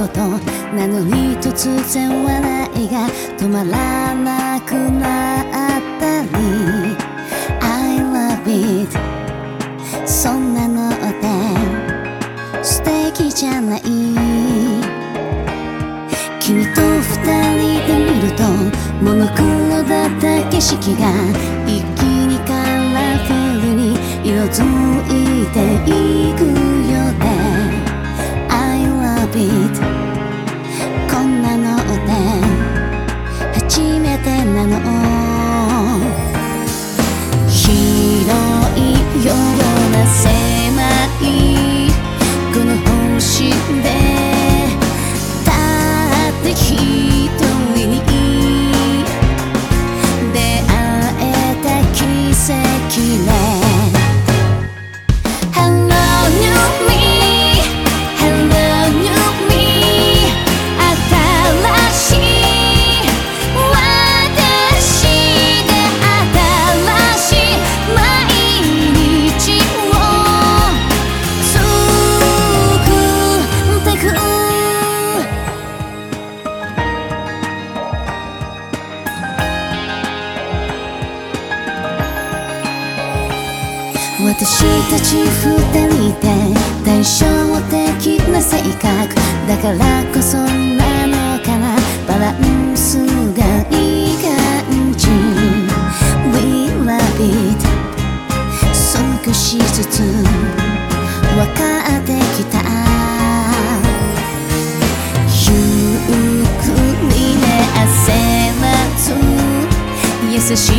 ことなのに突然笑いが止まらなくなったり I love it そんなのって素敵じゃない。君と二人で見るとモノクロだった景色が一気にカラフルに色づいていくよね。 I love it こんなのって初めてなの。広いような狭いこの星で一人に出会えた奇跡ね。 Hello new me Hello new me 新しい私で新しい毎日を作ってく。私たち二人で対照的な性格だからこそなのかな、バランスがいい感じ We love it 少しずつ分かってきた。ゆっくりね焦らず優し